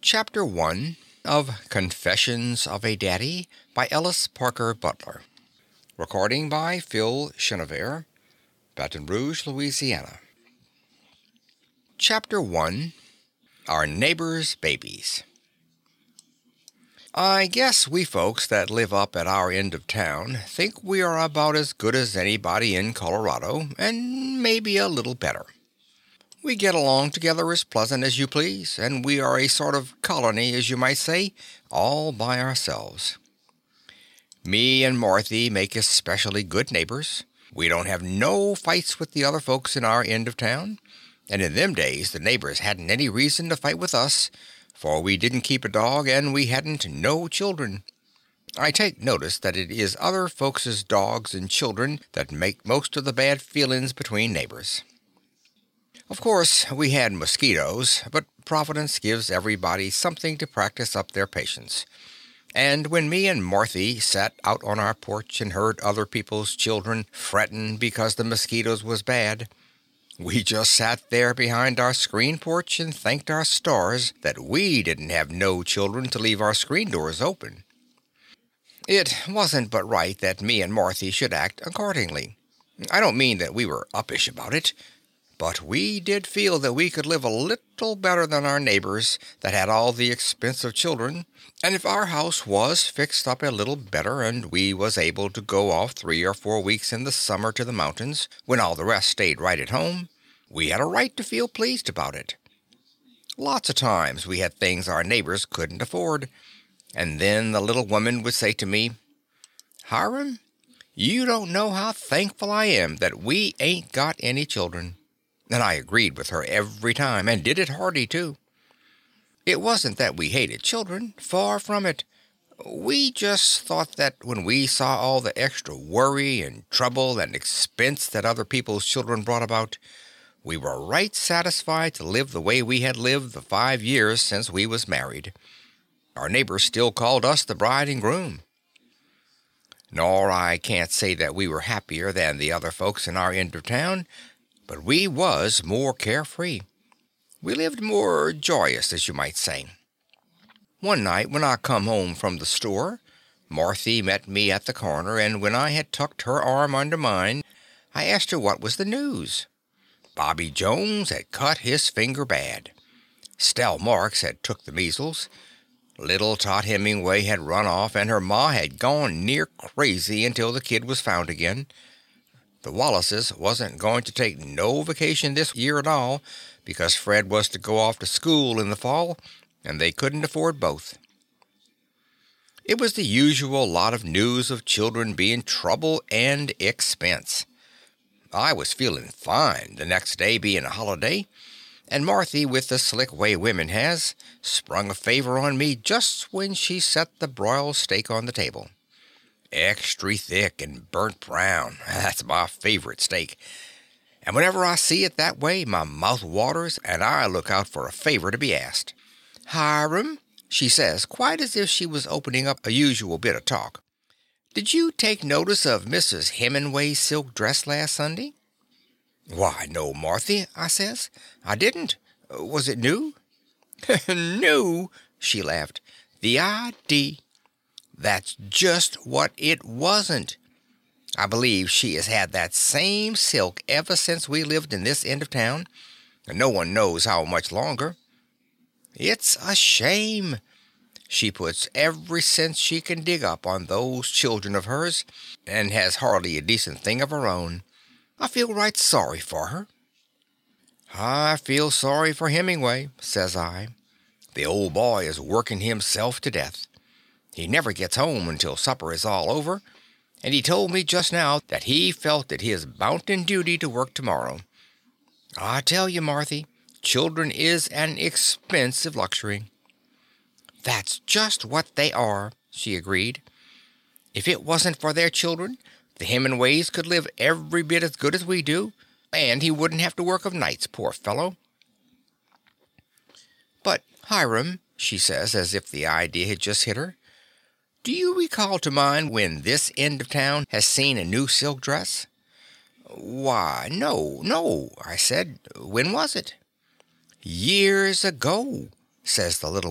Chapter 1 of Confessions of a Daddy by Ellis Parker Butler. Recording by Phil Chenevert, Baton Rouge, Louisiana. Chapter 1 Our Neighbors' Babies. I guess we folks that live up at our end of town think we are about as good as anybody in Colorado, and maybe a little better. We get along together as pleasant as you please, and we are a sort of colony, as you might say, all by ourselves. Me and Marthy make especially good neighbors. We don't have no fights with the other folks in our end of town, and in them days the neighbors hadn't any reason to fight with us, for we didn't keep a dog and we hadn't no children. I take notice that it is other folks' dogs and children that make most of the bad feelin's between neighbors. Of course, we had mosquitoes, but Providence gives everybody something to practice up their patience. And when me and Marthy sat out on our porch and heard other people's children frettin' because the mosquitoes was bad, we just sat there behind our screen porch and thanked our stars that we didn't have no children to leave our screen doors open. It wasn't but right that me and Marthy should act accordingly. I don't mean that we were uppish about it, but we did feel that we could live a little better than our neighbors that had all the expense of children, and if our house was fixed up a little better and we was able to go off 3 or 4 weeks in the summer to the mountains, when all the rest stayed right at home, we had a right to feel pleased about it. Lots of times we had things our neighbors couldn't afford, and then the little woman would say to me, "Hiram, you don't know how thankful I am that we ain't got any children." And I agreed with her every time, and did it hearty, too. It wasn't that we hated children, far from it. We just thought that when we saw all the extra worry and trouble and expense that other people's children brought about, we were right satisfied to live the way we had lived the 5 years since we was married. Our neighbors still called us the bride and groom. Nor I can't say that we were happier than the other folks in our end of town, but we was more carefree. We lived more joyous, as you might say. One night when I come home from the store, Marthy met me at the corner, and when I had tucked her arm under mine, I asked her what was the news. Bobby Jones had cut his finger bad. Stell Marks had took the measles. Little Tot Hemingway had run off, and her ma had gone near crazy until the kid was found again. The Wallaces wasn't going to take no vacation this year at all, because Fred was to go off to school in the fall, and they couldn't afford both. It was the usual lot of news of children being trouble and expense. I was feeling fine, the next day being a holiday, and Marthy, with the slick way women has, sprung a favor on me just when she set the broiled steak on the table. Extry thick and burnt brown. That's my favorite steak. And whenever I see it that way, my mouth waters and I look out for a favor to be asked. "Hiram," she says, quite as if she was opening up a usual bit of talk, "did you take notice of Mrs. Hemingway's silk dress last Sunday?" "Why, no, Marthy," I says. "I didn't. Was it new?" "New?" she laughed. "The idea! That's just what it wasn't. I believe she has had that same silk ever since we lived in this end of town, and no one knows how much longer. It's a shame. She puts every cent she can dig up on those children of hers, and has hardly a decent thing of her own. I feel right sorry for her." "I feel sorry for Hemingway," says I. "The old boy is working himself to death. He never gets home until supper is all over, and he told me just now that he felt it his bounden duty to work tomorrow. I tell you, Marthy, children is an expensive luxury." "That's just what they are," she agreed. "If it wasn't for their children, the Hemingways could live every bit as good as we do, and he wouldn't have to work of nights, poor fellow." "But, Hiram," she says, as if the idea had just hit her, "do you recall to mind when this end of town has seen a new silk dress?" "Why, no, no," I said. "When was it?" "Years ago," says the little